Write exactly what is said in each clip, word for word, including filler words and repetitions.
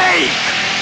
break!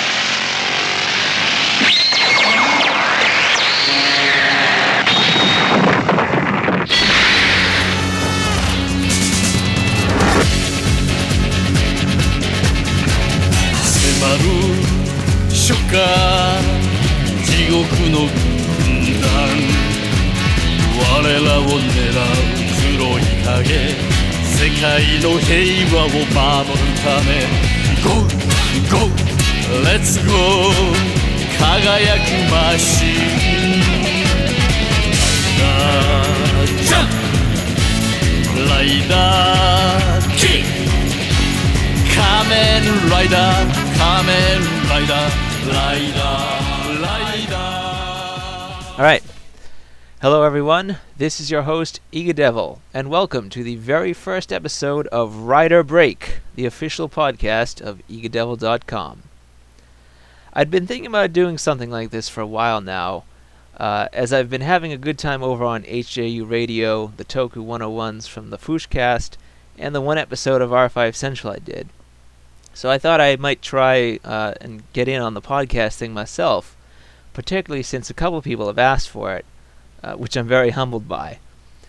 初夏地獄の軍団我らを狙う黒い影世界の平和を守るため Go! Go! Let's go! 輝くマシンジャンプライダーキック仮面ライダー仮面ライダーライダーライダー Alright. Hello everyone, this is your host, Ega Devil, and welcome to the very first episode of Rider Break, the official podcast of ega devil dot com. I'd been thinking about doing something like this for a while now, uh, as I've been having a good time over on H J U Radio, the Toku one oh ones from the Fushcast, and the one episode of R five Central I did. So I thought I might try uh, and get in on the podcast thing myself, particularly since a couple people have asked for it, uh, which I'm very humbled by.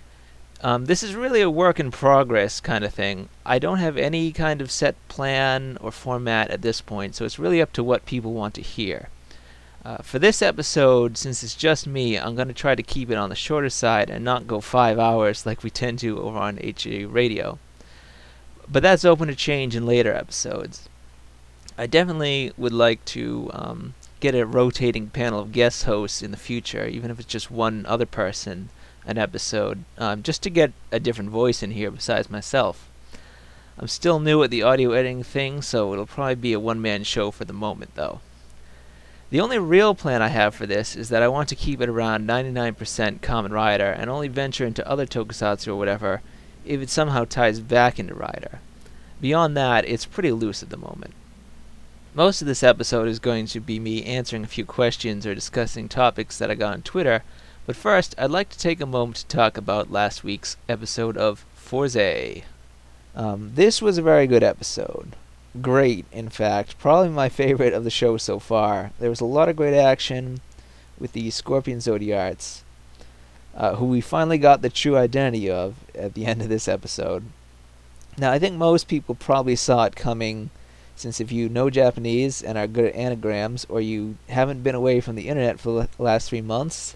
Um, this is really a work in progress kind of thing. I don't have any kind of set plan or format at this point, so it's really up to what people want to hear. Uh, for this episode, since it's just me, I'm going to try to keep it on the shorter side and not go five hours like we tend to over on H J U Radio. But that's open to change in later episodes. I definitely would like to um, get a rotating panel of guest hosts in the future, even if it's just one other person an episode, um, just to get a different voice in here besides myself. I'm still new at the audio editing thing, so it'll probably be a one-man show for the moment, though. The only real plan I have for this is that I want to keep it around ninety-nine percent Kamen Rider and only venture into other tokusatsu or whatever if it somehow ties back into Rider. Beyond that, it's pretty loose at the moment. Most of this episode is going to be me answering a few questions or discussing topics that I got on Twitter, but first, I'd like to take a moment to talk about last week's episode of Fourze. Um, this was a very good episode. Great, in fact. Probably my favorite of the show so far. There was a lot of great action with the Scorpion Zodiarts, Uh, who we finally got the true identity of at the end of this episode. Now, I think most people probably saw it coming, since if you know Japanese and are good at anagrams, or you haven't been away from the internet for the last three months,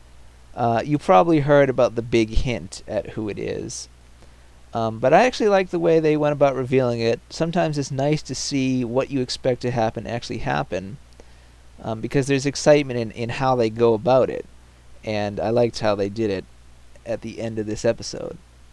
uh, you probably heard about the big hint at who it is. Um, but I actually like the way they went about revealing it. Sometimes it's nice to see what you expect to happen actually happen, um, because there's excitement in, in how they go about it. And I liked how they did it at the end of this episode.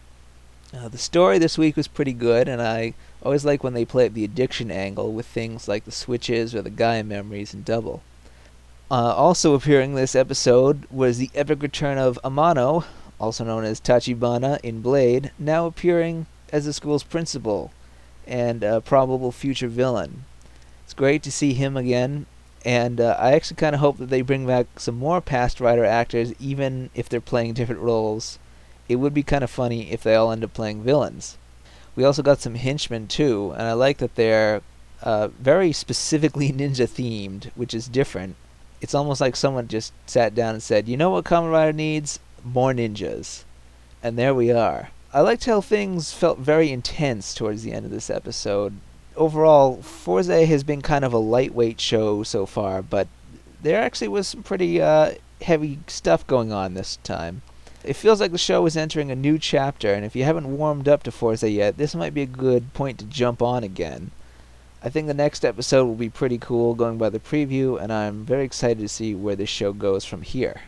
Uh, the story this week was pretty good, and I always like when they play up the addiction angle with things like the switches or the Gaia memories in Double. Uh, also appearing this episode was the epic return of Amano, also known as Tachibana in Blade, now appearing as the school's principal and a probable future villain. It's great to see him again. And uh, I actually kind of hope that they bring back some more past Rider actors, even if they're playing different roles. It would be kind of funny if they all end up playing villains. We also got some henchmen too, and I like that they're uh, very specifically ninja-themed, which is different. It's almost like someone just sat down and said, you know what Kamen Rider needs? More ninjas. And there we are. I liked how things felt very intense towards the end of this episode. Overall, Fourze has been kind of a lightweight show so far, but there actually was some pretty uh, heavy stuff going on this time. It feels like the show is entering a new chapter, and if you haven't warmed up to Fourze yet, this might be a good point to jump on again. I think the next episode will be pretty cool, going by the preview, and I'm very excited to see where this show goes from here.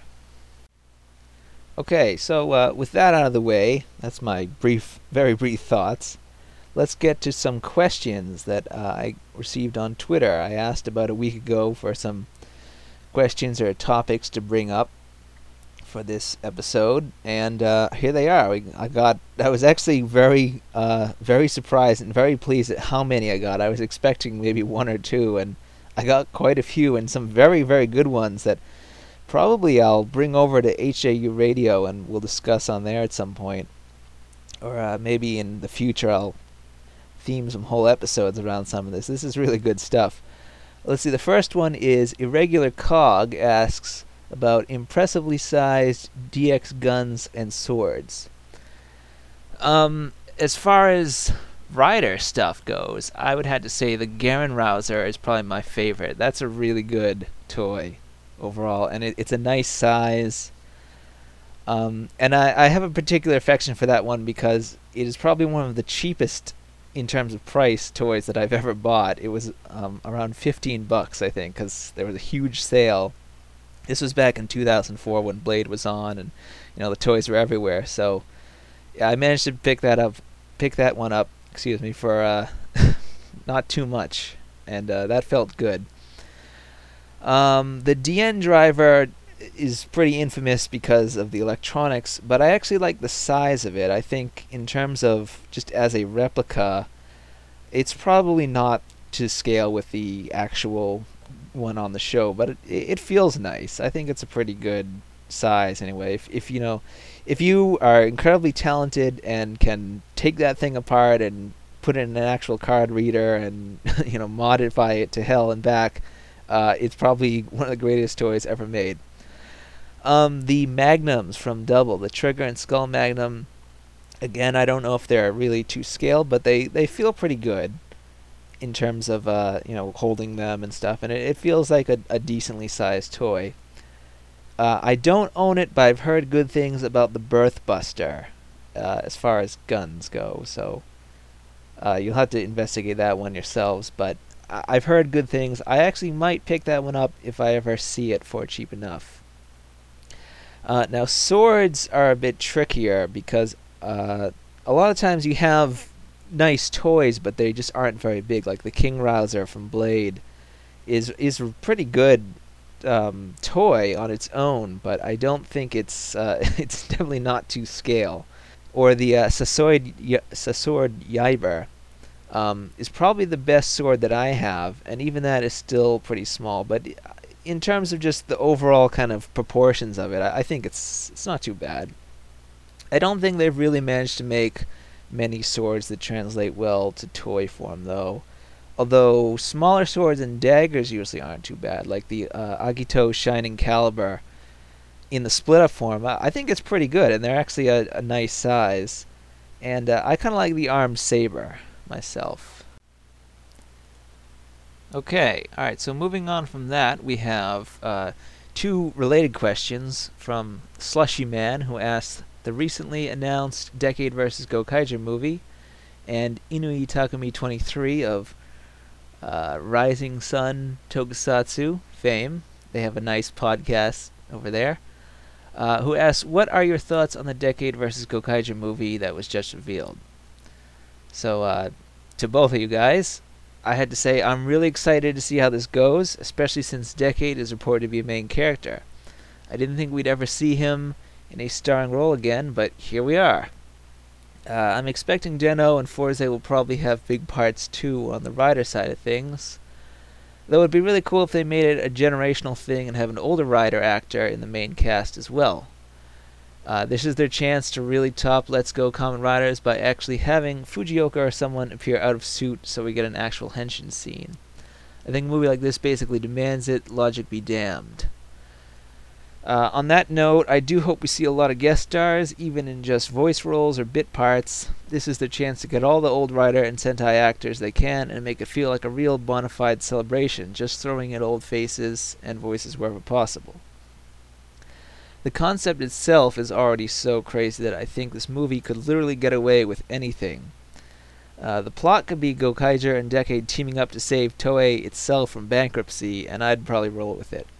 Okay, so uh, with that out of the way, that's my brief, very brief thoughts. Let's get to some questions that uh, I received on Twitter. I asked about a week ago for some questions or topics to bring up for this episode, and uh, here they are. We, I got. I was actually very, uh, very surprised and very pleased at how many I got. I was expecting maybe one or two, and I got quite a few, and some very, very good ones that probably I'll bring over to H J U Radio and we'll discuss on there at some point, or uh, maybe in the future I'll theme some whole episodes around some of this. This is really good stuff. Let's see, the first one is Irregular Cog asks about impressively sized D X guns and swords. Um, as far as rider stuff goes, I would have to say the Garen Rouser is probably my favorite. That's a really good toy overall, and it, it's a nice size. Um, and I, I have a particular affection for that one because it is probably one of the cheapest in terms of price toys that I've ever bought. It was um, around fifteen bucks, I think, because there was a huge sale. This was back in two thousand four when Blade was on, and you know the toys were everywhere. So yeah, I managed to pick that up, pick that one up. Excuse me for uh, not too much, and uh, that felt good. Um, the D N driver is pretty infamous because of the electronics, but I actually like the size of it. I think in terms of just as a replica, it's probably not to scale with the actual one on the show, but it, it feels nice. I think it's a pretty good size anyway. If, if you know, if you are incredibly talented and can take that thing apart and put it in an actual card reader and you know modify it to hell and back, uh, it's probably one of the greatest toys ever made. Um, the Magnums from Double, the Trigger and Skull Magnum, again, I don't know if they're really to scale, but they, they feel pretty good in terms of uh, you know holding them and stuff, and it, it feels like a, a decently sized toy. Uh, I don't own it, but I've heard good things about the Birthbuster uh, as far as guns go, so uh, you'll have to investigate that one yourselves, but I- I've heard good things. I actually might pick that one up if I ever see it for cheap enough. Uh, now, swords are a bit trickier because uh, a lot of times you have nice toys, but they just aren't very big. Like the King Rouser from Blade is is a pretty good um, toy on its own, but I don't think it's uh, it's definitely not to scale. Or the uh, Sassoid y- Sassoid Yiber um, is probably the best sword that I have, and even that is still pretty small. But in terms of just the overall kind of proportions of it, I, I think it's it's not too bad. I don't think they've really managed to make many swords that translate well to toy form, though. Although smaller swords and daggers usually aren't too bad, like the uh, Agito Shining Caliber in the split-up form. I, I think it's pretty good, and they're actually a, a nice size. And uh, I kind of like the Armed Saber myself. Okay, alright, so moving on from that, we have uh, two related questions from Slushy Man, who asks the recently announced Decade versus. Gokaiger movie, and Inui Takumi twenty-three of uh, Rising Sun Tokusatsu fame. They have a nice podcast over there. Uh, who asks, what are your thoughts on the Decade versus. Gokaiger movie that was just revealed? So, uh, to both of you guys, I had to say I'm really excited to see how this goes, especially since Decade is reported to be a main character. I didn't think we'd ever see him in a starring role again, but here we are. Uh, I'm expecting Geno and Forze will probably have big parts too on the rider side of things. Though it'd be really cool if they made it a generational thing and have an older rider actor in the main cast as well. Uh, this is their chance to really top Let's Go Kamen Riders by actually having Fujioka or someone appear out of suit so we get an actual henshin scene. I think a movie like this basically demands it, logic be damned. Uh, on that note, I do hope we see a lot of guest stars, even in just voice roles or bit parts. This is their chance to get all the old Rider and Sentai actors they can and make it feel like a real bona fide celebration, just throwing in old faces and voices wherever possible. The concept itself is already so crazy that I think this movie could literally get away with anything. Uh, the plot could be Gokaiger and Decade teaming up to save Toei itself from bankruptcy, and I'd probably roll with it.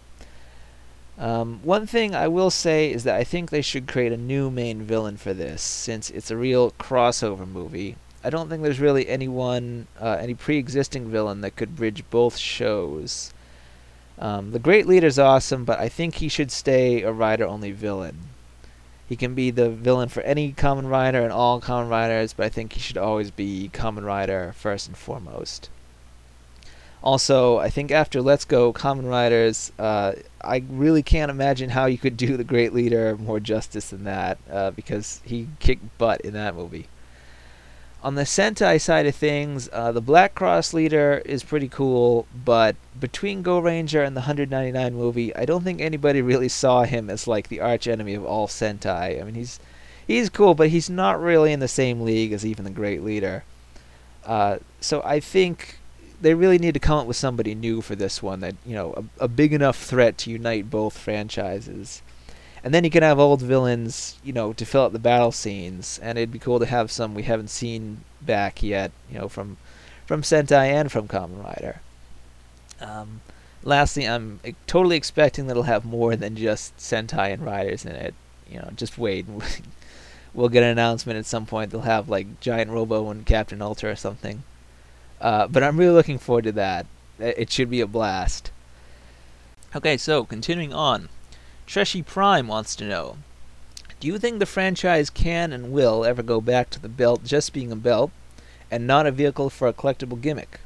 Um, one thing I will say is that I think they should create a new main villain for this, since it's a real crossover movie. I don't think there's really anyone, uh, any pre-existing villain that could bridge both shows. Um, the Great Leader's awesome, but I think he should stay a rider-only villain. He can be the villain for any Kamen Rider and all Kamen Riders, but I think he should always be Kamen Rider first and foremost. Also, I think after Let's Go Kamen Riders, uh, I really can't imagine how you could do the Great Leader more justice than that, uh, because he kicked butt in that movie. On the Sentai side of things, uh, the Black Cross leader is pretty cool, but between Go Ranger and the one ninety-nine movie, I don't think anybody really saw him as like the arch enemy of all Sentai. I mean, he's he's cool, but he's not really in the same league as even the Great Leader. Uh, so I think they really need to come up with somebody new for this one, that, you know, a, a big enough threat to unite both franchises. And then you can have old villains, you know, to fill out the battle scenes, and it'd be cool to have some we haven't seen back yet, you know, from from Sentai and from Kamen Rider. Um, lastly, I'm totally expecting that it'll have more than just Sentai and Riders in it. You know, just wait. We'll get an announcement at some point. They'll have, like, Giant Robo and Captain Ultra or something. Uh, but I'm really looking forward to that. It should be a blast. Okay, so, continuing on. Treshy Prime wants to know, do you think the franchise can and will ever go back to the belt just being a belt and not a vehicle for a collectible gimmick?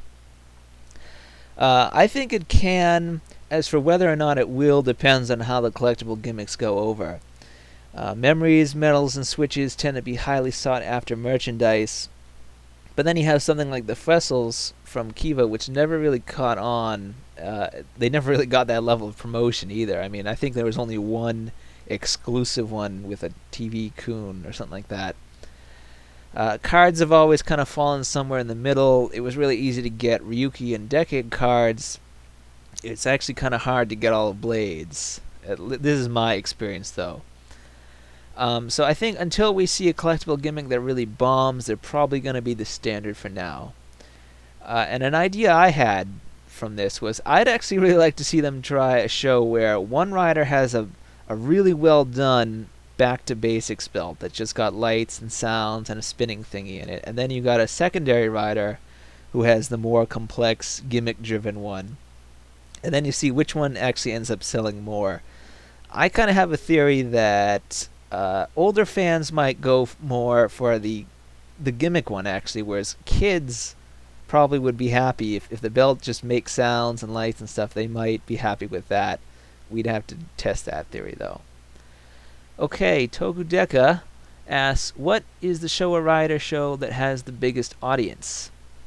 Uh, I think it can. As for whether or not it will, depends on how the collectible gimmicks go over. Uh, memories, medals, and switches tend to be highly sought after merchandise, but then you have something like the Fressels from Kiva, which never really caught on. Uh, they never really got that level of promotion either. I mean, I think there was only one exclusive one with a T V Kun or something like that. Uh, cards have always kind of fallen somewhere in the middle. It was really easy to get Ryuki and Decade cards. It's actually kind of hard to get all the Blades. This is my experience, though. Um, so I think until we see a collectible gimmick that really bombs, they're probably going to be the standard for now. Uh, and an idea I had from this was I'd actually really like to see them try a show where one rider has a, a really well done back to basics belt that just got lights and sounds and a spinning thingy in it, and then you got a secondary rider who has the more complex gimmick driven one, and then you see which one actually ends up selling more. I kind of have a theory that uh, older fans might go f- more for the the gimmick one actually, whereas kids probably would be happy if, if the belt just makes sounds and lights and stuff. They might be happy with that. We'd have to test that theory though. Okay, Togudeka asks, what is the Showa Rider show that has the biggest audience?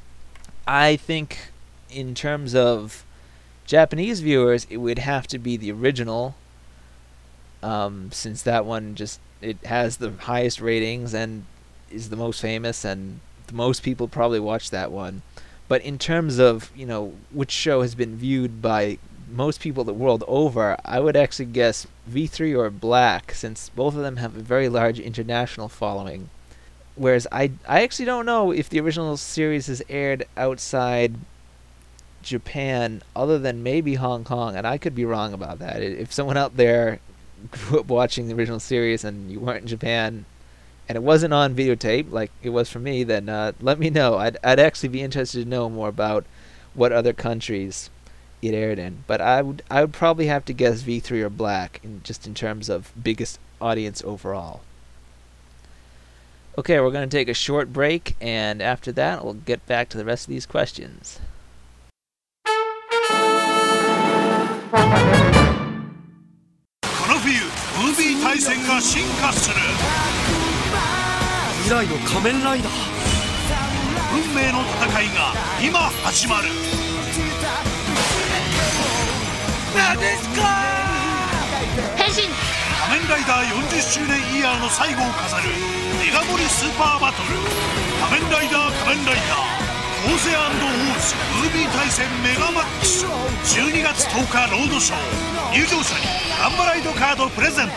I think in terms of Japanese viewers, it would have to be the original, um, since that one just, it has the highest ratings and is the most famous, and the most people probably watch that one. But in terms of, you know, which show has been viewed by most people the world over, I would actually guess V three or Black, since both of them have a very large international following. Whereas I, I actually don't know if the original series has aired outside Japan other than maybe Hong Kong, and I could be wrong about that. If someone out there grew up watching the original series and you weren't in Japan and it wasn't on videotape like it was for me, then uh, let me know. I'd I'd actually be interested to know more about what other countries it aired in. But I would I would probably have to guess V three or Black, in just in terms of biggest audience overall. Okay, we're going to take a short break, and after that we'll get back to the rest of these questions. この冬ムービー対戦が進化する未来の仮面ライダー運命の戦いが今始まるなでしこ変身仮面ライダーよんじゅっしゅうねんイヤーの最後を飾るメガ盛りスーパーバトル仮面ライダー仮面ライダーオーゼ&オーズムービー対戦メガマックスじゅうにがつとおかロードショー入場者にガンバライドカードプレゼント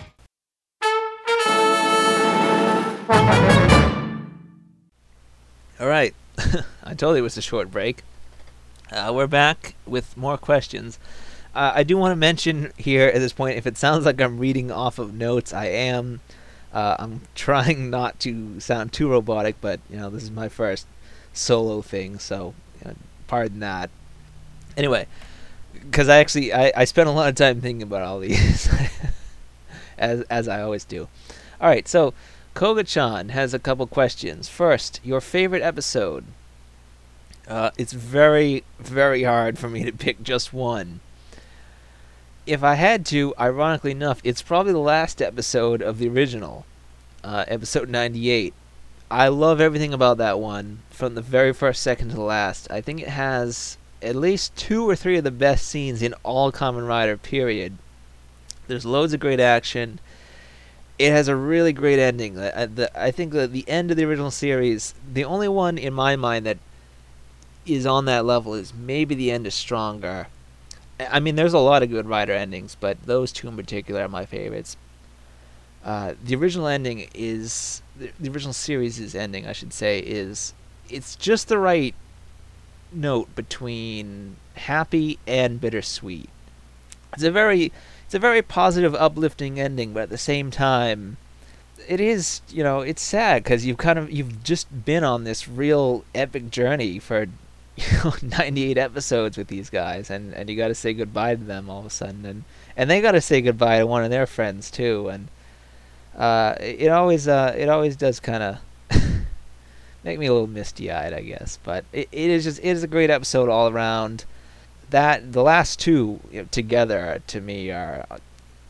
Alright, I told you it was a short break. Uh, we're back with more questions. Uh, I do want to mention here at this point, if it sounds like I'm reading off of notes, I am. Uh, I'm trying not to sound too robotic, but you know, this is my first solo thing, so you know, pardon that. Anyway, because I actually I, I spent a lot of time thinking about all these, as as I always do. All right, so Koga-chan has a couple questions. First, your favorite episode. Uh, it's very very hard for me to pick just one. If I had to, ironically enough, it's probably the last episode of the original, uh, episode ninety-eight. I love everything about that one from the very first second to the last. I think it has at least two or three of the best scenes in all Kamen Rider, period. There's loads of great action. It has a really great ending. I, the, I think that the end of the original series, the only one in my mind that is on that level is maybe the end of Stronger. I mean, there's a lot of good Rider endings, but those two in particular are my favorites. Uh, the original ending is... The, the original series' ending, I should say, is... It's just the right note between happy and bittersweet. It's a very... It's a very positive, uplifting ending, but at the same time, it is, you know, it's sad because you've kind of you've just been on this real epic journey for, you know, ninety-eight episodes with these guys, and, and you got to say goodbye to them all of a sudden, and and they got to say goodbye to one of their friends too, and uh, it always uh, it always does kind of make me a little misty-eyed, I guess, but it, it is just it is a great episode all around. That the last two, you know, together to me are uh,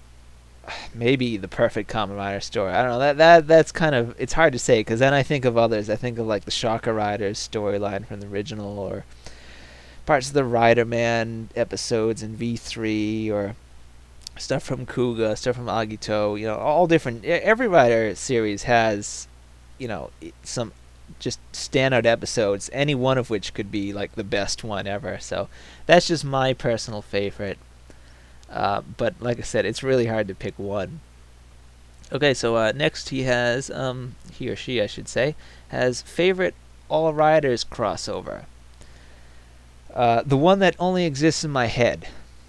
maybe the perfect Kamen Rider story. I don't know, that that that's kind of, it's hard to say because then I think of others. I think of like the Shocker Riders storyline from the original, or parts of the Rider Man episodes in V three, or stuff from Kuga, stuff from Agito. You know, all different. Every Rider series has, you know, some just standout episodes, any one of which could be like the best one ever. So that's just my personal favorite. Uh, but like I said, it's really hard to pick one. Okay, so uh, next he has, um, he or she I should say, has favorite All Riders crossover. Uh, the one that only exists in my head.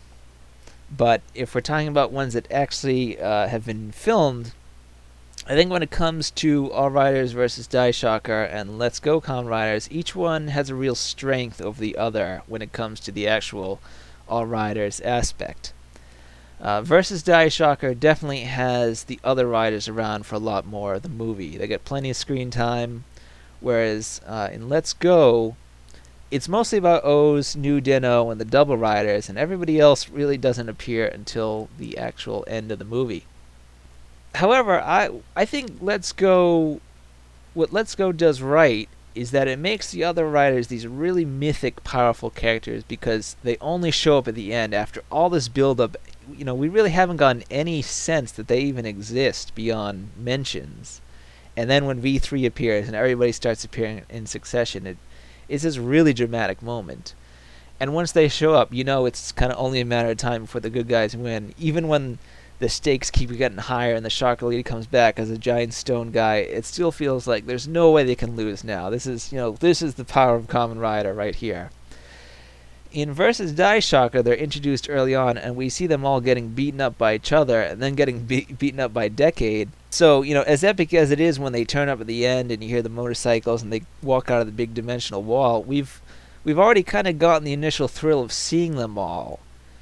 But if we're talking about ones that actually uh, have been filmed, I think when it comes to All Riders versus Daishocker and Let's Go Kamen Riders, each one has a real strength over the other when it comes to the actual All Riders aspect. Uh, versus Daishocker definitely has the other riders around for a lot more of the movie. They get plenty of screen time, whereas uh, in Let's Go, it's mostly about O's, New Den-O, and the Double Riders, and everybody else really doesn't appear until the actual end of the movie. However, I I think Let's Go, what Let's Go does right is that it makes the other riders these really mythic, powerful characters because they only show up at the end after all this build-up. You know, we really haven't gotten any sense that they even exist beyond mentions. And then when V three appears and everybody starts appearing in succession, it is this really dramatic moment. And once they show up, you know it's kind of only a matter of time before the good guys win. Even when the stakes keep getting higher and the Shocker Lady comes back as a giant stone guy, it still feels like there's no way they can lose now. This is, you know, this is the power of Kamen Rider right here. In Versus Daishocker, they're introduced early on, and we see them all getting beaten up by each other, and then getting be- beaten up by Decade. So, you know, as epic as it is when they turn up at the end and you hear the motorcycles and they walk out of the big dimensional wall, we've we've already kind of gotten the initial thrill of seeing them all.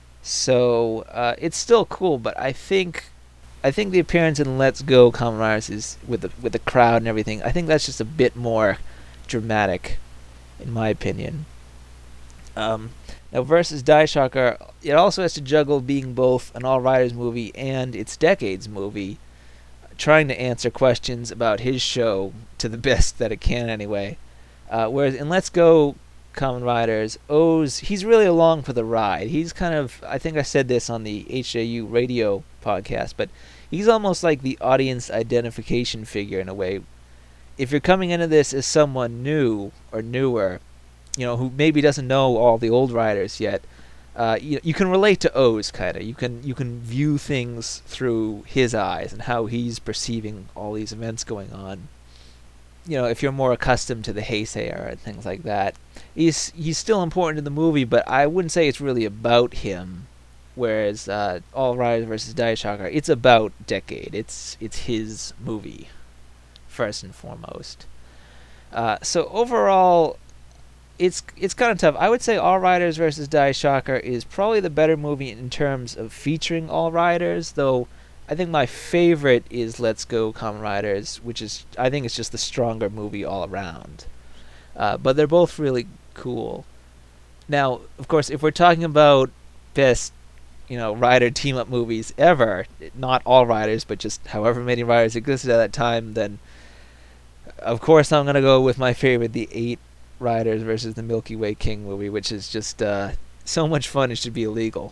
So uh, it's still cool, but I think I think the appearance in Let's Go Kamen Riders is with the with the crowd and everything. I think that's just a bit more dramatic, in my opinion. Um, now, versus Daishocker, it also has to juggle being both an All Riders movie and its Decades movie, trying to answer questions about his show to the best that it can anyway. Uh, whereas in Let's Go Kamen Riders, O's, he's really along for the ride. He's kind of, I think I said this on the H J U radio podcast, but he's almost like the audience identification figure in a way. If you're coming into this as someone new or newer, you know, who maybe doesn't know all the old riders yet, uh, you, you can relate to O's kind of. You can you can view things through his eyes and how he's perceiving all these events going on. You know, if you're more accustomed to the Heisei era and things like that, he's he's still important in the movie, but I wouldn't say it's really about him. Whereas uh, All Riders versus Daishocker, it's about Decade. It's it's his movie, first and foremost. Uh, so overall, it's it's kind of tough. I would say All Riders versus Daishocker is probably the better movie in terms of featuring All Riders, though I think my favorite is Let's Go Kamen Riders, which is, I think it's just the stronger movie all around. Uh, but they're both really cool. Now, of course, if we're talking about best, you know, rider team-up movies ever, not all riders, but just however many riders existed at that time, then of course, I'm gonna go with my favorite, the Eight Riders versus the Milky Way King movie, which is just uh, so much fun it should be illegal.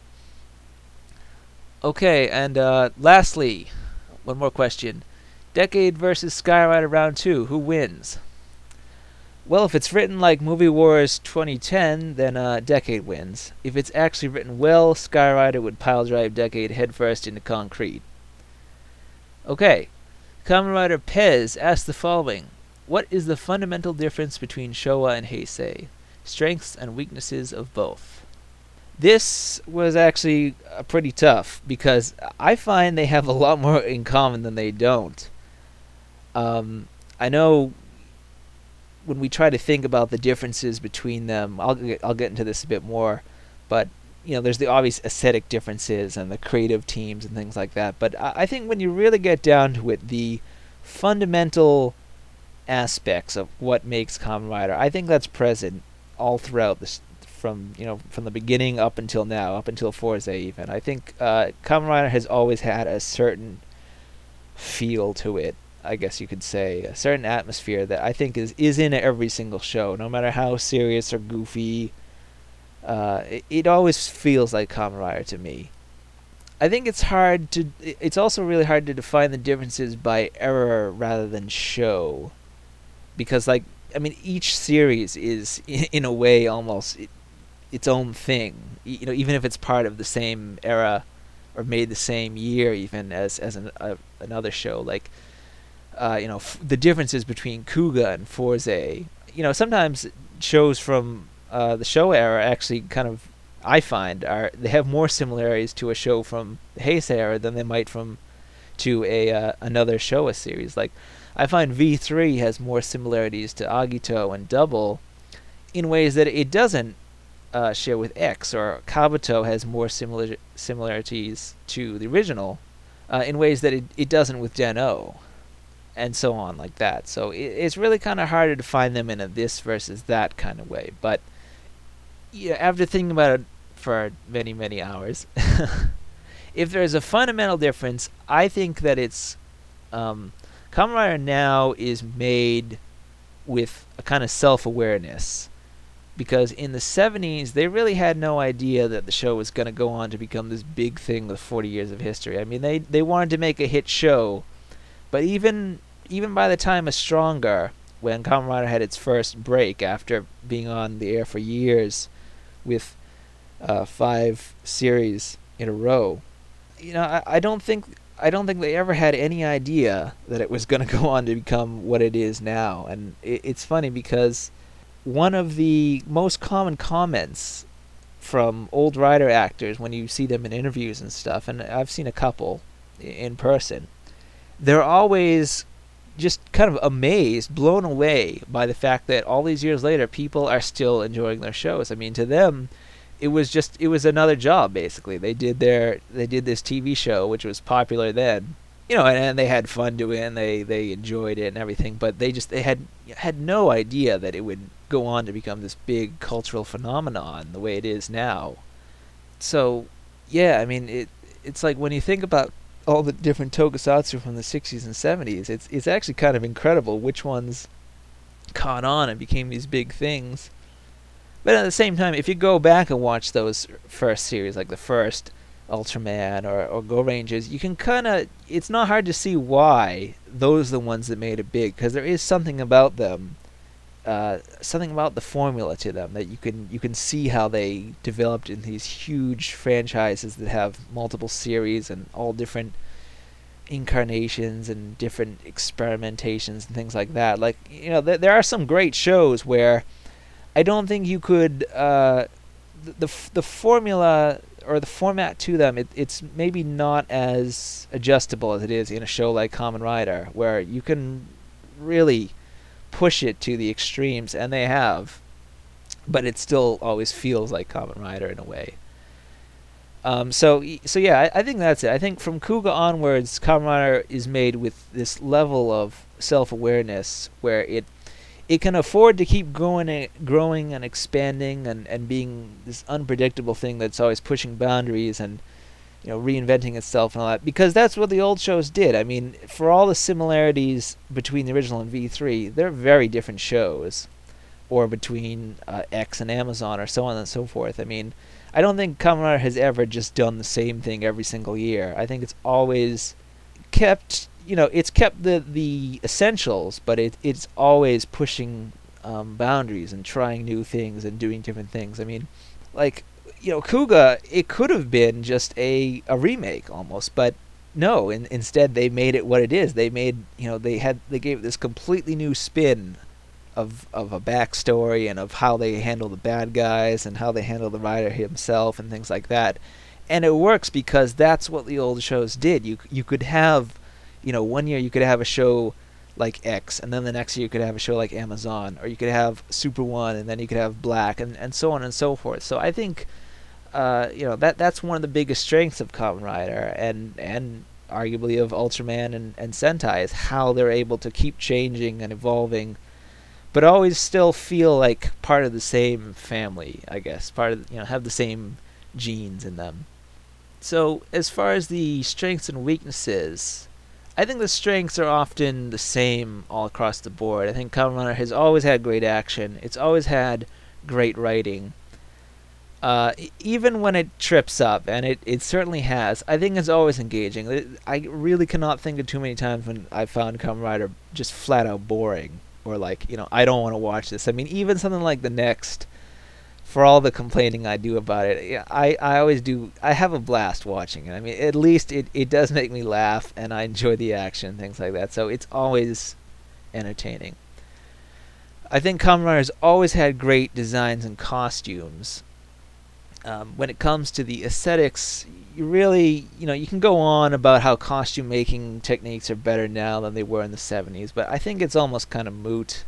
Okay, and uh, lastly, one more question. Decade versus Skyrider Round two, who wins? Well, if it's written like Movie Wars twenty ten, then uh, Decade wins. If it's actually written well, Skyrider would pile drive Decade headfirst into concrete. Okay, Kamen Rider Pez asked the following. What is the fundamental difference between Showa and Heisei? Strengths and weaknesses of both. This was actually uh, pretty tough, because I find they have a lot more in common than they don't. Um, I know when we try to think about the differences between them, I'll get, I'll get into this a bit more, but you know, there's the obvious aesthetic differences and the creative teams and things like that. But I, I think when you really get down to it, the fundamental aspects of what makes Kamen Rider, I think that's present all throughout this, from you know from the beginning up until now, up until Forza even. I think uh, Kamen Rider has always had a certain feel to it, I guess you could say, a certain atmosphere that I think is is in every single show, no matter how serious or goofy. Uh, it, it always feels like Kamen Rider to me. I think it's hard to. It's also really hard to define the differences by era rather than show, because like I mean, each series is in a way almost it, its own thing. You know, even if it's part of the same era or made the same year, even as as an, uh, another show. Like, uh, you know, f- the differences between Kuga and Forza. You know, sometimes shows from uh, the Showa era actually kind of, I find, are they have more similarities to a show from the Heisei era than they might from to a uh, another Showa series. Like, I find V three has more similarities to Agito and Double in ways that it doesn't uh, share with X, or Kabuto has more similar similarities to the original uh, in ways that it, it doesn't with Den-O, and so on like that. So it, it's really kind of hard to define them in a this versus that kind of way. But yeah, after thinking about it for many, many hours, if there's a fundamental difference, I think that it's um, Kamen Rider now is made with a kind of self-awareness, because in the seventies they really had no idea that the show was going to go on to become this big thing with forty years of history. I mean, they they wanted to make a hit show, but even even by the time of Stronger, when Kamen Rider had its first break after being on the air for years with uh, five series in a row, you know, I, I don't think I don't think they ever had any idea that it was going to go on to become what it is now. And it, it's funny because one of the most common comments from old Rider actors when you see them in interviews and stuff, and I've seen a couple in person, they're always just kind of amazed, blown away by the fact that all these years later people are still enjoying their shows. I mean, to them it was just it was another job, basically. They did their they did this T V show which was popular then, you know, and, and they had fun doing it, and they they enjoyed it and everything, but they just they had had no idea that it would go on to become this big cultural phenomenon the way it is now. So yeah, I mean, it it's like when you think about all the different tokusatsu from the sixties and seventies, it's it's actually kind of incredible which ones caught on and became these big things. But at the same time, if you go back and watch those first series, like the first Ultraman or, or Go Rangers, you can kind of, it's not hard to see why those are the ones that made it big, because there is something about them, uh, something about the formula to them that you can you can see how they developed in these huge franchises that have multiple series and all different incarnations and different experimentations and things like that. Like, you know, th- there are some great shows where I don't think you could uh, the the, f- the formula or the format to them, it, it's maybe not as adjustable as it is in a show like Kamen Rider, where you can really push it to the extremes, and they have, but it still always feels like Kamen Rider in a way. Um, so so yeah, I, I think that's it. I think from Kuga onwards, Kamen Rider is made with this level of self-awareness where it it can afford to keep growing and, growing and expanding and, and being this unpredictable thing that's always pushing boundaries and you know, reinventing itself and all that, because that's what the old shows did. I mean, for all the similarities between the original and V three, they're very different shows, or between uh, X and Amazon, or so on and so forth. I mean, I don't think Kamen Rider has ever just done the same thing every single year. I think it's always kept, you know, it's kept the the essentials, but it it's always pushing um, boundaries and trying new things and doing different things. I mean, like, you know, Kuga, it could have been just a, a remake almost, but no, in, instead they made it what it is. They made, you know, they had they gave it this completely new spin of of a backstory and of how they handle the bad guys and how they handle the rider himself and things like that. And it works because that's what the old shows did. You you could have, you know, one year you could have a show like X, and then the next year you could have a show like Amazon, or you could have Super One, and then you could have Black, and, and so on and so forth. So I think, uh, you know, that that's one of the biggest strengths of Kamen Rider, and and arguably of Ultraman and, and Sentai, is how they're able to keep changing and evolving, but always still feel like part of the same family, I guess. Part of, you know, have the same genes in them. So as far as the strengths and weaknesses, I think the strengths are often the same all across the board. I think Kamen Rider has always had great action. It's always had great writing. Uh, even when it trips up, and it, it certainly has, I think it's always engaging. I really cannot think of too many times when I found Kamen Rider just flat out boring, or like, you know, I don't want to watch this. I mean, even something like The Next, for all the complaining I do about it, yeah, I, I always do, I have a blast watching it. I mean, at least it, it does make me laugh, and I enjoy the action, things like that, so it's always entertaining. I think Kamen Rider's always had great designs and costumes. Um, when it comes to the aesthetics, you really, you know, you can go on about how costume making techniques are better now than they were in the seventies, but I think it's almost kind of moot.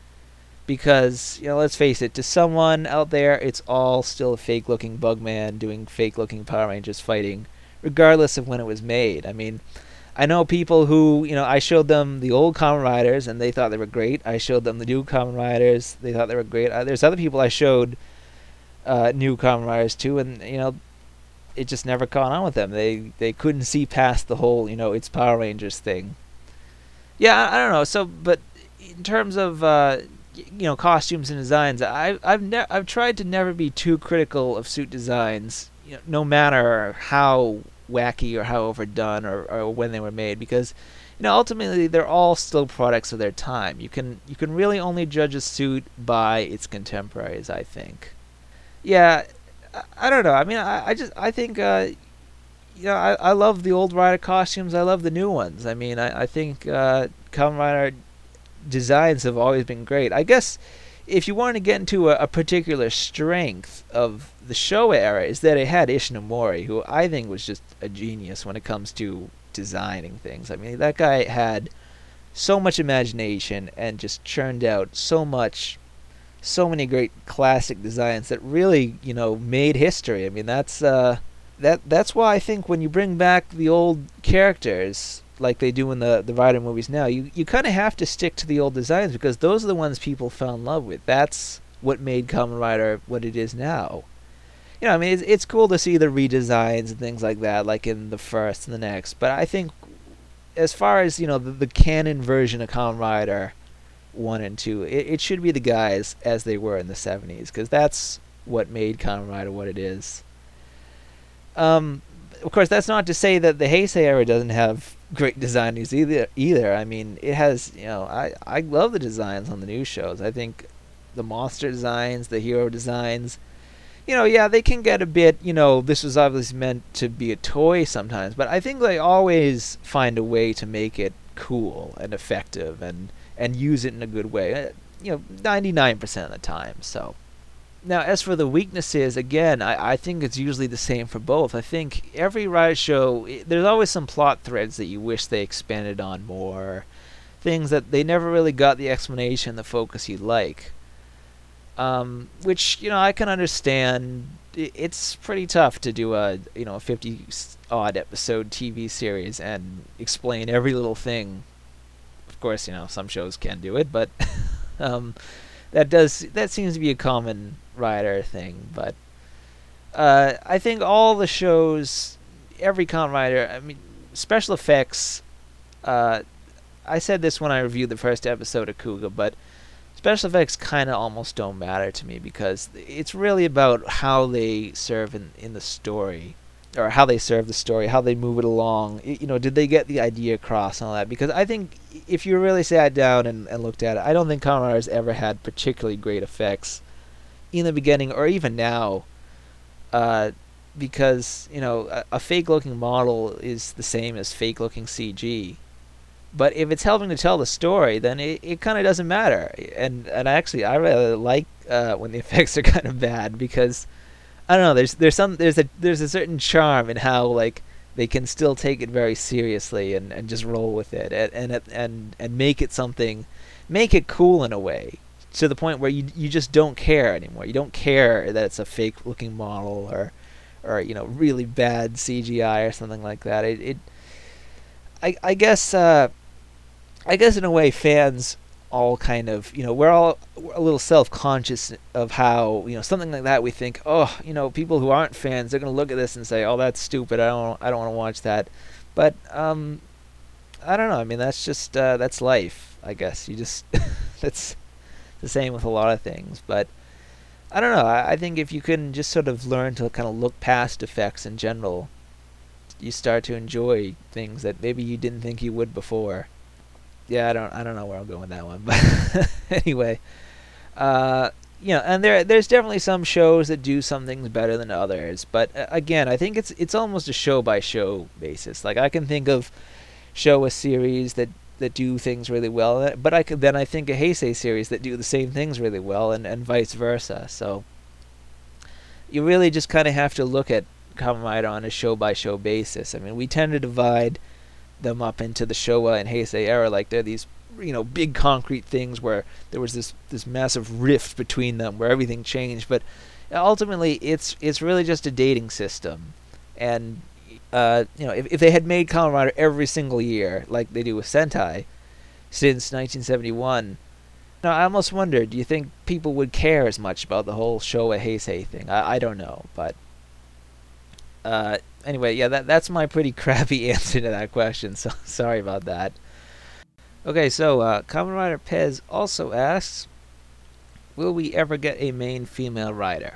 Because, you know, let's face it, to someone out there, it's all still a fake-looking Bugman doing fake-looking Power Rangers fighting, regardless of when it was made. I mean, I know people who, you know, I showed them the old Kamen Riders, and they thought they were great. I showed them the new Kamen Riders, they thought they were great. Uh, there's other people I showed uh, new Kamen Riders to, and, you know, it just never caught on with them. They they couldn't see past the whole, you know, it's Power Rangers thing. Yeah, I, I don't know. So, but in terms of... Uh, you know, costumes and designs, I, I've ne- I've tried to never be too critical of suit designs, you know, no matter how wacky or how overdone or, or when they were made, because, you know, ultimately they're all still products of their time. You can you can really only judge a suit by its contemporaries, I think. Yeah, I, I don't know. I mean, I, I just I think uh, you know, I, I love the old Rider costumes. I love the new ones. I mean, I I think uh, Kamen Rider designs have always been great. I guess if you want to get into a, a particular strength of the Showa era, is that it had Ishinomori, who I think was just a genius when it comes to designing things. I mean, that guy had so much imagination and just churned out so much, so many great classic designs that really, you know, made history. I mean, that's uh, that that's why I think when you bring back the old characters, like they do in the, the Rider movies now, you, you kind of have to stick to the old designs, because those are the ones people fell in love with. That's what made Kamen Rider what it is now. You know, I mean, it's, it's cool to see the redesigns and things like that, like in the first and the next, but I think as far as, you know, the, the canon version of Kamen Rider one and two, it, it should be the guys as they were in the seventies, because that's what made Kamen Rider what it is. Um, of course, that's not to say that the Heisei era doesn't have great designers either. Either, I mean, it has. You know, I I love the designs on the new shows. I think the monster designs, the hero designs, you know, yeah, they can get a bit. You know, this was obviously meant to be a toy sometimes, but I think they always find a way to make it cool and effective and and use it in a good way. You know, ninety-nine percent of the time. So. Now, as for the weaknesses, again, I, I think it's usually the same for both. I think every Rider show, there's always some plot threads that you wish they expanded on more. Things that they never really got the explanation, the focus you'd like. Um, which, you know, I can understand. It's pretty tough to do a, you know, a fifty-odd episode T V series and explain every little thing. Of course, you know, some shows can do it, but... um, That does that seems to be a common Rider thing, but uh, I think all the shows every Kamen Rider, I mean, special effects, uh, I said this when I reviewed the first episode of Kuga, but special effects kind of almost don't matter to me because it's really about how they serve in, in the story, or how they serve the story, how they move it along. You know, did they get the idea across and all that? Because I think if you really sat down and, and looked at it, I don't think Kamen Rider's ever had particularly great effects in the beginning or even now. Uh, because, you know, a, a fake-looking model is the same as fake-looking C G. But if it's helping to tell the story, then it, it kind of doesn't matter. And and actually, I really like uh, when the effects are kind of bad because I don't know. There's there's some there's a there's a certain charm in how like they can still take it very seriously and, and just roll with it and and and and make it something, make it cool in a way to the point where you you just don't care anymore. You don't care that it's a fake looking model or or you know really bad C G I or something like that. It it I I guess. Uh, I guess in a way fans all kind of, you know, we're all we're a little self-conscious of how, you know, something like that we think, oh, you know, people who aren't fans, they're going to look at this and say, oh, that's stupid, I don't I don't want to watch that. But, um, I don't know, I mean, that's just, uh, that's life, I guess. You just, that's the same with a lot of things. But, I don't know, I, I think if you can just sort of learn to kind of look past effects in general, you start to enjoy things that maybe you didn't think you would before. Yeah, I don't, I don't know where I'm going with that one, but anyway, uh, you know, and there, there's definitely some shows that do some things better than others, but uh, again, I think it's, it's almost a show by show basis. Like I can think of Showa series that, that do things really well, but I could then I think of Heisei series that do the same things really well, and, and vice versa. So you really just kind of have to look at Kamen Rider on a show by show basis. I mean, we tend to divide them up into the Showa and Heisei era, like they're these, you know, big concrete things where there was this this massive rift between them where everything changed. But ultimately, it's it's really just a dating system, and uh, you know, if if they had made Kamen Rider every single year like they do with Sentai since nineteen seventy-one, now I almost wonder, do you think people would care as much about the whole Showa Heisei thing? I I don't know, but. Uh, anyway, yeah, that that's my pretty crappy answer to that question, so sorry about that. Okay, so uh, Kamen Rider Pez also asks, will we ever get a main female rider?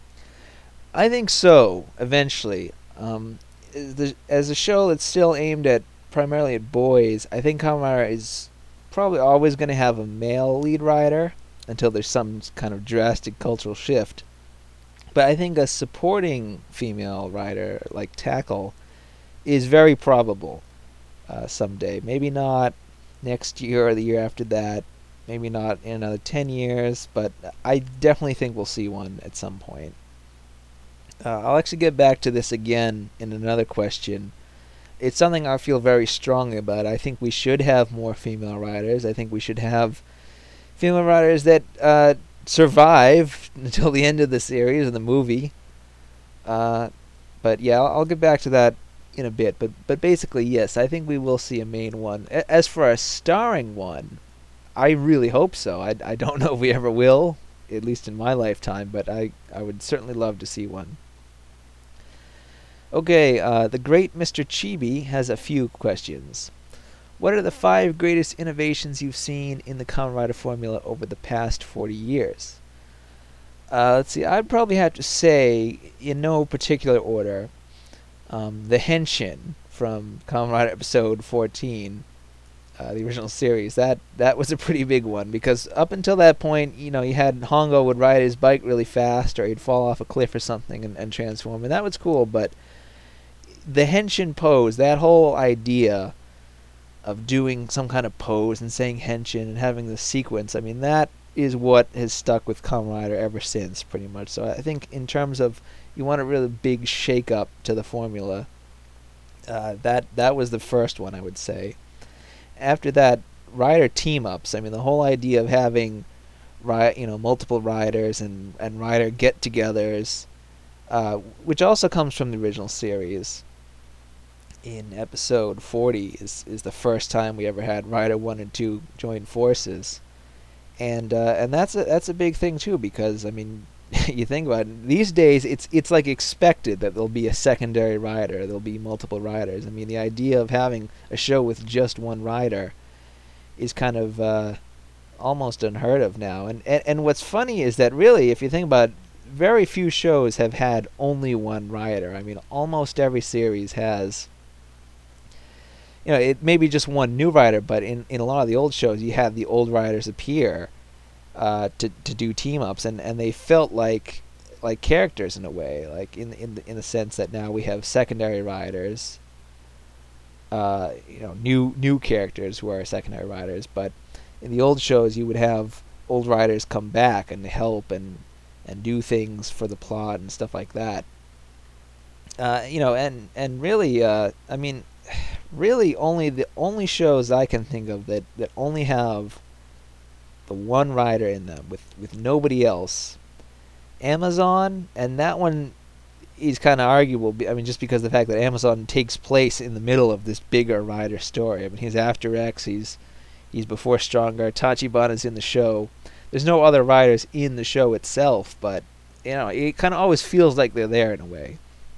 I think so, eventually. Um, the, as a show that's still aimed at primarily at boys, I think Kamen Rider is probably always going to have a male lead rider until there's some kind of drastic cultural shift. But I think a supporting female rider like Tackle is very probable uh, someday. Maybe not next year or the year after that. Maybe not in another ten years. But I definitely think we'll see one at some point. Uh, I'll actually get back to this again in another question. It's something I feel very strongly about. I think we should have more female riders. I think we should have female riders that... Uh, survive until the end of the series and the movie. Uh, but yeah, I'll, I'll get back to that in a bit. But but basically, yes, I think we will see a main one. A- as for a starring one, I really hope so. I, I don't know if we ever will, at least in my lifetime, but I, I would certainly love to see one. Okay, uh, the great Mister Chibi has a few questions. What are the five greatest innovations you've seen in the Kamen Rider formula over the past forty years? Uh, let's see, I'd probably have to say, in no particular order, um, the Henshin from Kamen Rider episode fourteen, uh, the original series. That that was a pretty big one, because up until that point, you know, you had Hongo would ride his bike really fast, or he'd fall off a cliff or something and, and transform, and that was cool, but the Henshin pose, that whole idea of doing some kind of pose and saying Henshin and having the sequence, I mean, that is what has stuck with Kamen Rider ever since, pretty much. So I think in terms of, you want a really big shake-up to the formula, uh, that that was the first one, I would say. After that, rider team-ups, I mean, the whole idea of having ri- you know, multiple riders and, and rider get-togethers, uh, which also comes from the original series. In episode forty is, is the first time we ever had Rider one and two join forces. And uh, and that's a, that's a big thing too, because, I mean, you think about it, these days it's it's like expected that there'll be a secondary writer, there'll be multiple writers. I mean, the idea of having a show with just one writer is kind of uh, almost unheard of now. And, and and what's funny is that really, if you think about it, very few shows have had only one writer. I mean, almost every series has, you know, it may be just one new writer, but in, in a lot of the old shows, you had the old writers appear uh, to to do team ups, and, and they felt like like characters in a way, like in in the, in the sense that now we have secondary writers, uh, you know, new new characters who are secondary writers. But in the old shows, you would have old writers come back and help and and do things for the plot and stuff like that. Uh, you know, and and really, uh, I mean, really only the only shows I can think of that, that only have the one writer in them with, with nobody else, Amazon, and that one is kind of arguable. I mean, just because of the fact that Amazon takes place in the middle of this bigger writer story. I mean, he's after X, he's he's before Stronger, Tachibana is in the show. There's no other writers in the show itself, but you know, it kind of always feels like they're there in a way.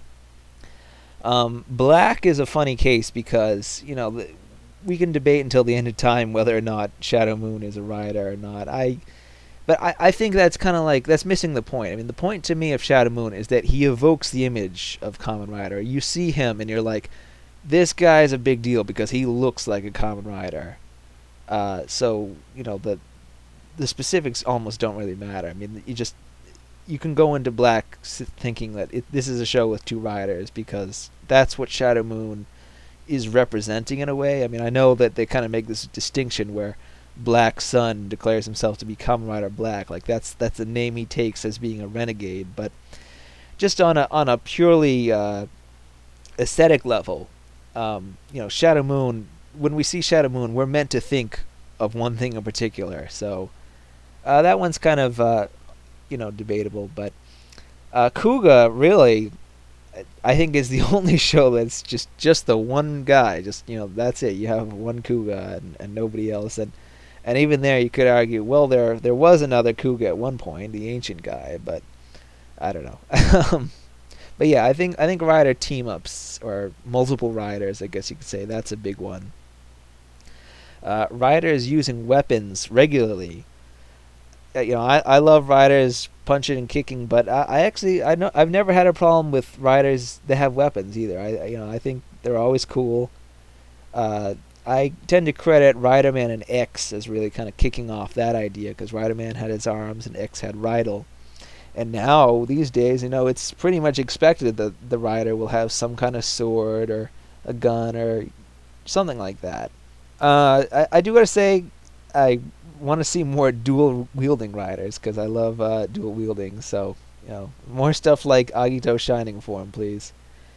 Um, Black is a funny case because, you know, we can debate until the end of time whether or not Shadow Moon is a writer or not. I, but I, I think that's kind of like, that's missing the point. I mean, the point to me of Shadow Moon is that he evokes the image of Kamen Rider. You see him and you're like, this guy's a big deal because he looks like a Kamen Rider. Uh, so, you know, the the specifics almost don't really matter. I mean, you just, you can go into Black thinking that it, this is a show with two writers because that's what Shadow Moon is representing in a way. I mean, I know that they kind of make this distinction where Black Sun declares himself to be Kamen Rider Black. Like that's that's the name he takes as being a renegade. But just on a on a purely uh, aesthetic level, um, you know, Shadow Moon. When we see Shadow Moon, we're meant to think of one thing in particular. So uh, that one's kind of uh, you know, debatable. But uh, Kuga really, I think, is the only show that's just, just the one guy. Just, you know, that's it. You have one Kuga and, and nobody else. And and even there, you could argue, well, there there was another Kuga at one point, the ancient guy. But I don't know. But yeah, I think I think rider team ups or multiple riders, I guess you could say, that's a big one. Uh, riders using weapons regularly. Uh, you know, I, I love riders punching and kicking, but I, I actually I know I've never had a problem with riders that have weapons either. I you know I think they're always cool. Uh, I tend to credit Riderman and X as really kind of kicking off that idea because Riderman had his arms and X had Rydell. And now, these days, you know, it's pretty much expected that the rider will have some kind of sword or a gun or something like that. Uh, I, I do gotta say, I want to see more dual-wielding riders, because I love uh, dual-wielding, so, you know, more stuff like Agito Shining Form, please.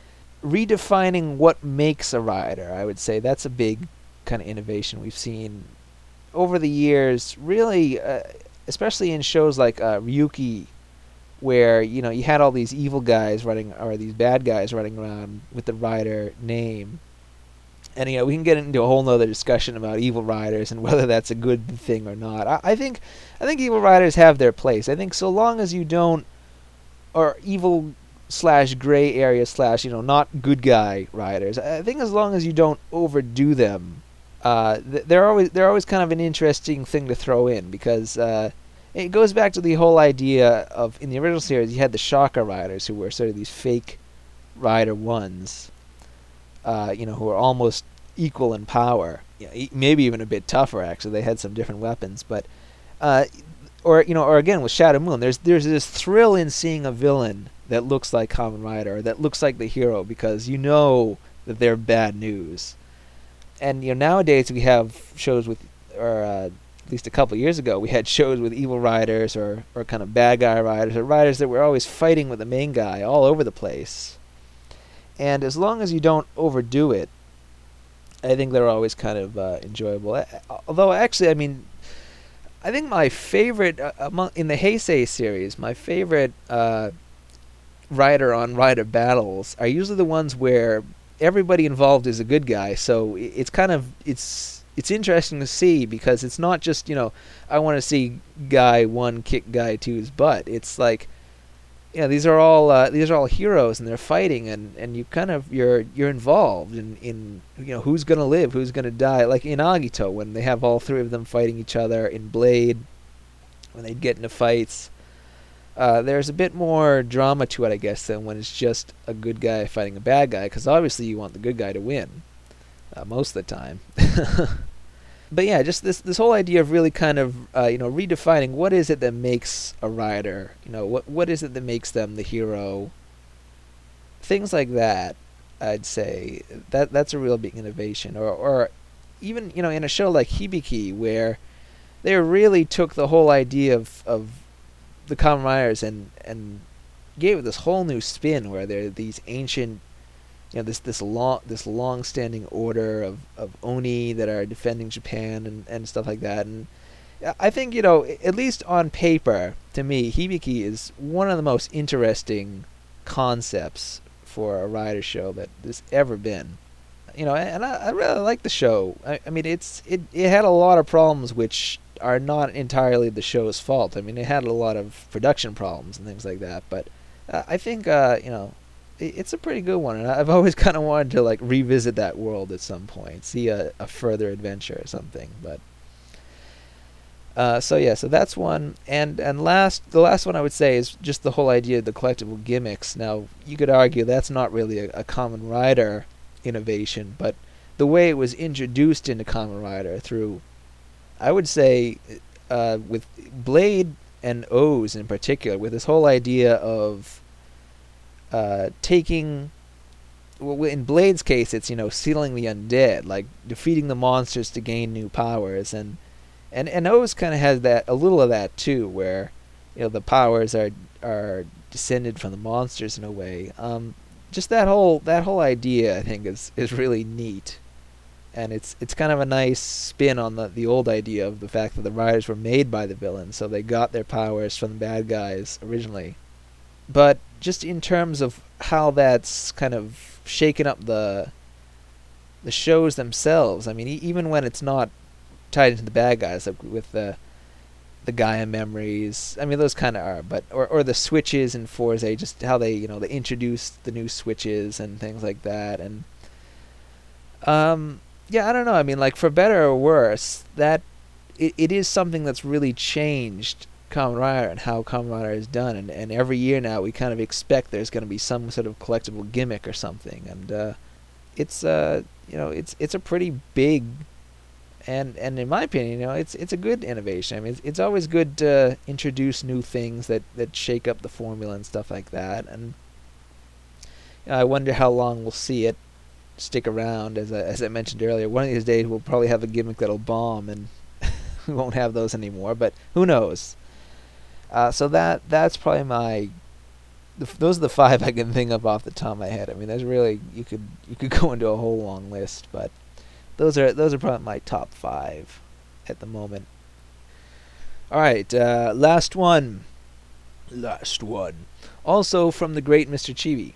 Redefining what makes a rider, I would say, that's a big kind of innovation we've seen over the years, really, uh, especially in shows like uh, Ryuki, where, you know, you had all these evil guys running, or these bad guys running around with the rider name. And, you know, we can get into a whole nother discussion about evil riders and whether that's a good thing or not. I, I think I think evil riders have their place. I think so long as you don't, or evil slash gray area slash, you know, not good guy riders, I think as long as you don't overdo them, uh, they're always, they're always kind of an interesting thing to throw in, because... Uh, it goes back to the whole idea of, in the original series, you had the Shocker Riders, who were sort of these fake Rider ones, uh, you know, who were almost equal in power, you know, e- maybe even a bit tougher, actually. They had some different weapons, but, uh, or, you know, or again, with Shadow Moon, there's there's this thrill in seeing a villain that looks like Kamen Rider, or that looks like the hero, because you know that they're bad news. And, you know, nowadays we have shows with, or, uh, at least a couple of years ago, we had shows with evil riders or, or kind of bad guy riders, or riders that were always fighting with the main guy all over the place. And as long as you don't overdo it, I think they're always kind of uh, enjoyable. Although, actually, I mean, I think my favorite, uh, among, in the Heisei series, my favorite uh, rider on rider battles are usually the ones where everybody involved is a good guy. So it's kind of, it's... It's interesting to see, because it's not just, you know, I want to see guy one kick guy two's butt. It's like you know, these are all uh, these are all heroes, and they're fighting, and, and you kind of you're you're involved in, in you know who's gonna live, who's gonna die. Like in Agito, when they have all three of them fighting each other, in Blade, when they get into fights, uh, there's a bit more drama to it, I guess, than when it's just a good guy fighting a bad guy. Because obviously you want the good guy to win uh, most of the time. But yeah, just this this whole idea of really kind of uh, you know redefining what is it that makes a rider, you know what what is it that makes them the hero, things like that. I'd say that that's a real big innovation. Or or even you know in a show like Hibiki, where they really took the whole idea of of the Kamen Riders and and gave it this whole new spin, where they're these ancient, you know, this this long this long-standing order of, of Oni that are defending Japan and, and stuff like that. And I think, you know, at least on paper, to me, Hibiki is one of the most interesting concepts for a rider show that there's ever been. You know, and I, I really like the show. I, I mean, it's it, it had a lot of problems which are not entirely the show's fault. I mean, it had a lot of production problems and things like that. But uh, I think, uh, you know, it's a pretty good one, and I've always kind of wanted to like revisit that world at some point, see a, a further adventure or something. But uh, so yeah, so that's one, and and last the last one I would say is just the whole idea of the collectible gimmicks. Now you could argue that's not really a, a Kamen Rider innovation, but the way it was introduced into Kamen Rider through, I would say, uh, with Blade and O's in particular, with this whole idea of Uh, taking, well, in Blade's case, it's, you know, sealing the undead, like defeating the monsters to gain new powers, and and and O's kind of has that, a little of that too, where, you know, the powers are are descended from the monsters in a way. Um, just that whole that whole idea, I think, is is really neat, and it's it's kind of a nice spin on the the old idea of the fact that the riders were made by the villains, so they got their powers from the bad guys originally. But just in terms of how that's kind of shaken up the the shows themselves, I mean, e- even when it's not tied into the bad guys, like with the the Gaia memories, I mean, those kind of are, but or or the switches in Forza, just how they, you know, they introduce the new switches and things like that, and um, yeah, I don't know. I mean, like, for better or worse, that it, it is something that's really changed Kamen Rider and how Kamen Rider is done, and, and every year now we kind of expect there's going to be some sort of collectible gimmick or something, and uh, it's uh you know it's it's a pretty big, and and in my opinion, you know, it's it's a good innovation. I mean, it's, it's always good to introduce new things that, that shake up the formula and stuff like that, and you know, I wonder how long we'll see it stick around. As I, as I mentioned earlier, one of these days we'll probably have a gimmick that'll bomb and we won't have those anymore, but who knows. Uh, so that that's probably my. The, those are the five I can think of off the top of my head. I mean, there's really you could you could go into a whole long list, but those are those are probably my top five at the moment. All right, uh, last one. Last one. Also from the great Mister Chibi.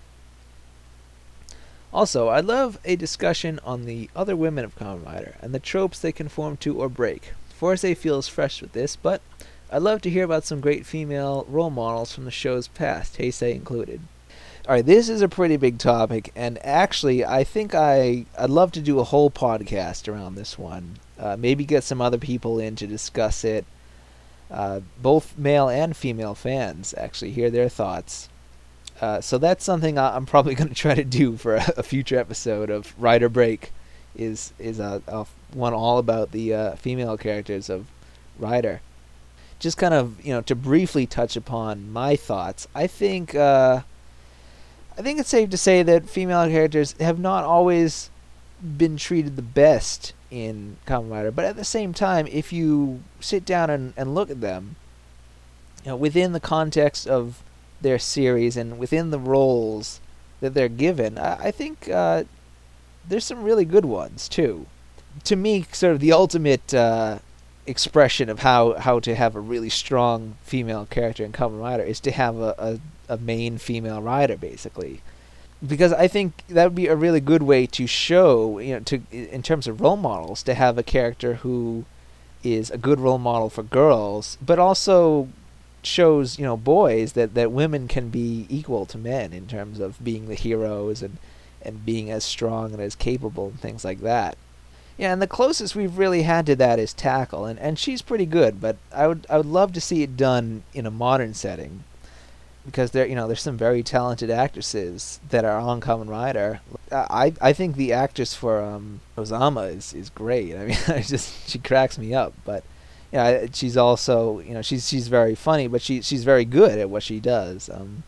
Also, I'd love a discussion on the other women of Kamen Rider and the tropes they conform to or break. Forza feels fresh with this, but I'd love to hear about some great female role models from the show's past, Heisei included. Alright, this is a pretty big topic, and actually, I think I, I'd love to do a whole podcast around this one. Uh, maybe get some other people in to discuss it. Uh, both male and female fans, actually, hear their thoughts. Uh, so that's something I, I'm probably going to try to do for a, a future episode of Rider Break, is, is a, a one all about the uh, female characters of Rider. Just kind of, you know, to briefly touch upon my thoughts, I think uh, I think it's safe to say that female characters have not always been treated the best in Kamen Rider, but at the same time, if you sit down and, and look at them, you know, within the context of their series and within the roles that they're given, I, I think uh, there's some really good ones too. To me, sort of the ultimate uh, expression of how, how to have a really strong female character in Kamen Rider is to have a, a, a main female rider, basically. Because I think that would be a really good way to show, you know, to in terms of role models, to have a character who is a good role model for girls, but also shows, you know, boys that, that women can be equal to men in terms of being the heroes and, and being as strong and as capable and things like that. Yeah, and the closest we've really had to that is Tackle, and, and she's pretty good, but I would I would love to see it done in a modern setting, because there you know there's some very talented actresses that are on Kamen Rider. I I think the actress for um Ozama is, is great. I mean, I just she cracks me up, but yeah, she's also you know she's she's very funny, but she she's very good at what she does. Um,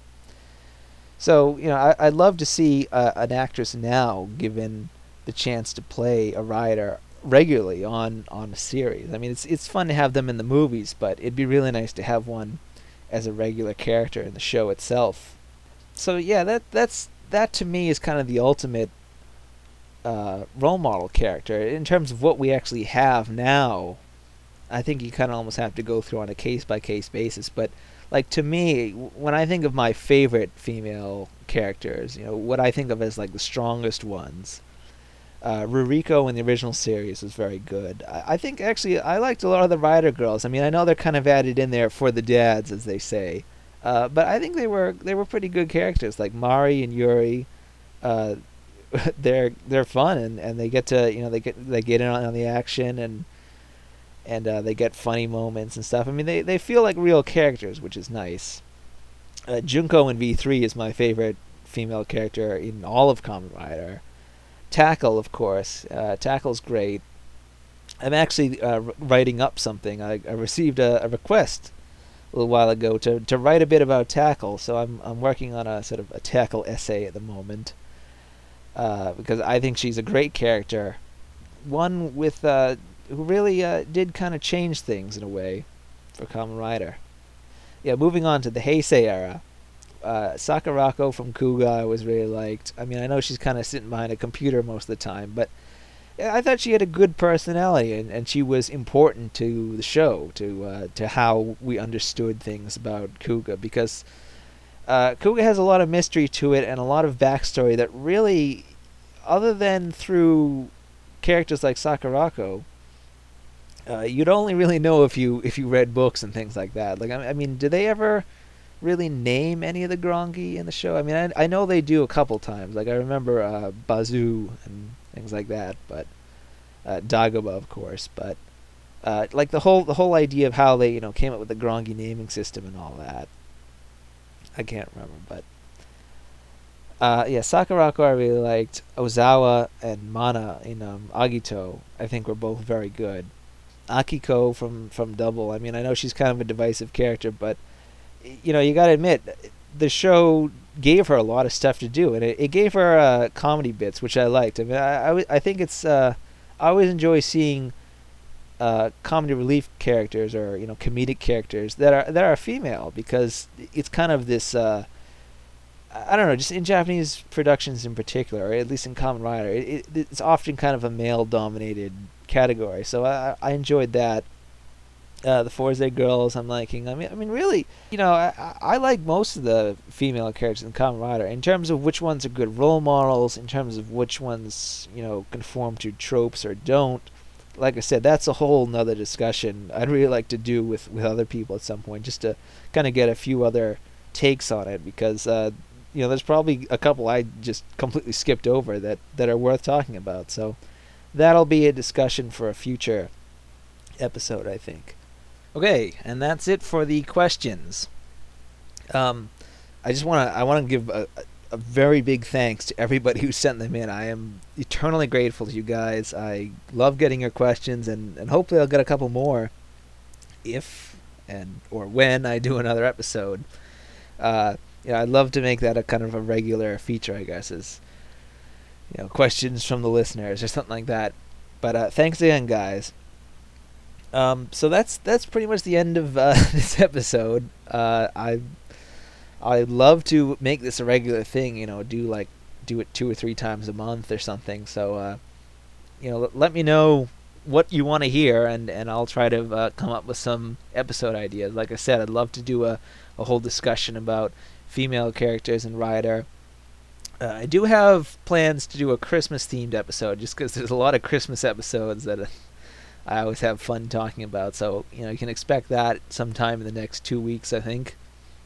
so you know I I'd love to see uh, an actress now given the chance to play a rider regularly on, on a series. I mean, it's it's fun to have them in the movies, but it'd be really nice to have one as a regular character in the show itself. So yeah, that that's that to me is kind of the ultimate uh, role model character in terms of what we actually have now. I think you kind of almost have to go through on a case by case basis, but like to me, when I think of my favorite female characters, you know, what I think of as like the strongest ones. Uh, Ruriko in the original series was very good. I, I think actually I liked a lot of the Rider girls. I mean, I know they're kind of added in there for the dads, as they say, uh, but I think they were they were pretty good characters. Like Mari and Yuri, uh, they're they're fun and, and they get to you know they get they get in on, on the action and and uh, they get funny moments and stuff. I mean, they they feel like real characters, which is nice. Uh, Junko in V three is my favorite female character in all of Kamen Rider. Tackle, of course. Uh, Tackle's great. I'm actually uh, writing up something. I, I received a, a request a little while ago to, to write a bit about Tackle, so I'm I'm working on a sort of a Tackle essay at the moment uh, because I think she's a great character, one with uh, who really uh, did kind of change things in a way for Kamen Rider. Yeah, moving on to the Heisei era. Uh, Sakurako from Kuga I was really liked. I mean, I know she's kind of sitting behind a computer most of the time, but I thought she had a good personality, and, and she was important to the show, to uh, to how we understood things about Kuga, because uh, Kuga has a lot of mystery to it and a lot of backstory that really, other than through characters like Sakurako, uh, you'd only really know if you if you read books and things like that. Like, I, I mean, do they ever really name any of the Grongi in the show? I mean, I, I know they do a couple times. Like, I remember uh, Bazoo and things like that, but uh, Dagobah, of course. But uh, like the whole the whole idea of how they you know came up with the Grongi naming system and all that, I can't remember. But uh, yeah, Sakurako I really liked. Ozawa and Mana in um, Agito I think were both very good. Akiko from from Double. I mean, I know she's kind of a divisive character, but you know, you got to admit, the show gave her a lot of stuff to do, and it, it gave her uh, comedy bits, which I liked. I mean, I, I, I think it's, uh, I always enjoy seeing uh, comedy relief characters or, you know, comedic characters that are that are female, because it's kind of this, uh, I don't know, just in Japanese productions in particular, or at least in Kamen Rider, it, it, it's often kind of a male-dominated category, so I, I enjoyed that. Uh, the Forze girls I'm liking. I mean, I mean, really, you know, I, I like most of the female characters in Kamen Rider in terms of which ones are good role models, in terms of which ones, you know, conform to tropes or don't. Like I said, that's a whole nother discussion I'd really like to do with, with other people at some point, just to kind of get a few other takes on it, because, uh, you know, there's probably a couple I just completely skipped over that, that are worth talking about. So that'll be a discussion for a future episode, I think. Okay, and that's it for the questions. Um, I just want to I want to give a, a very big thanks to everybody who sent them in. I am eternally grateful to you guys. I love getting your questions, and, and hopefully I'll get a couple more if and or when I do another episode. Uh, you know, I'd love to make that a kind of a regular feature, I guess, is you know questions from the listeners or something like that. But uh, thanks again, guys. Um, so that's that's pretty much the end of uh, this episode. Uh, I I'd love to make this a regular thing. You know, do like do it two or three times a month or something. So uh, you know, let me know what you want to hear, and, and I'll try to uh, come up with some episode ideas. Like I said, I'd love to do a, a whole discussion about female characters in Rider. Uh, I do have plans to do a Christmas themed episode, just because there's a lot of Christmas episodes that. Uh, I always have fun talking about. So, you know, you can expect that sometime in the next two weeks, I think.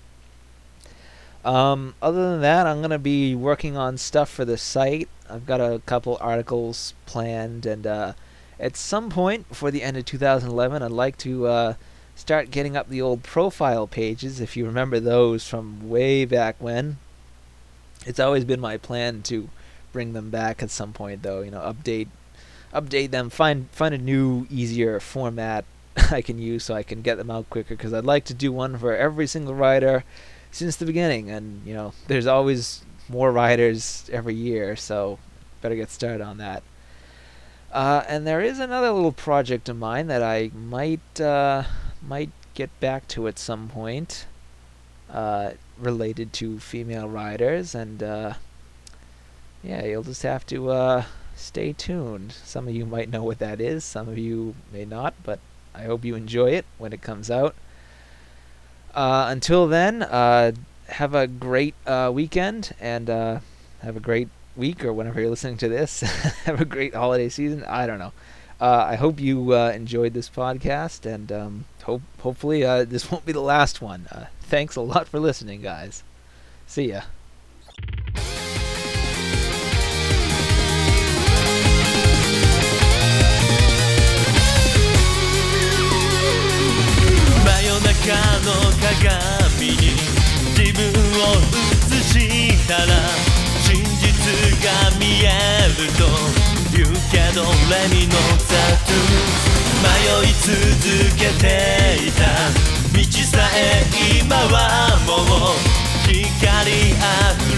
Um, other than that, I'm going to be working on stuff for the site. I've got a couple articles planned, and uh, at some point before the end of two thousand eleven, I'd like to uh, start getting up the old profile pages, if you remember those from way back when. It's always been my plan to bring them back at some point, though, you know, update update them, find find a new, easier format I can use so I can get them out quicker, because I'd like to do one for every single writer since the beginning, and you know, there's always more writers every year, so better get started on that. Uh, and there is another little project of mine that I might uh, might get back to at some point, uh, related to female writers, and uh, yeah, you'll just have to uh, stay tuned. Some of you might know what that is, some of you may not, but I hope you enjoy it when it comes out. Uh, until then, uh, have a great uh, weekend, and uh, have a great week, or whenever you're listening to this. Have a great holiday season. I don't know. Uh, I hope you uh, enjoyed this podcast, and um, hope hopefully uh, this won't be the last one. Uh, thanks a lot for listening, guys. See ya. 中の鏡に自分を映したら真実が見えると言うけどレミのタトゥー迷い続けていた道さえ今はもう光あふ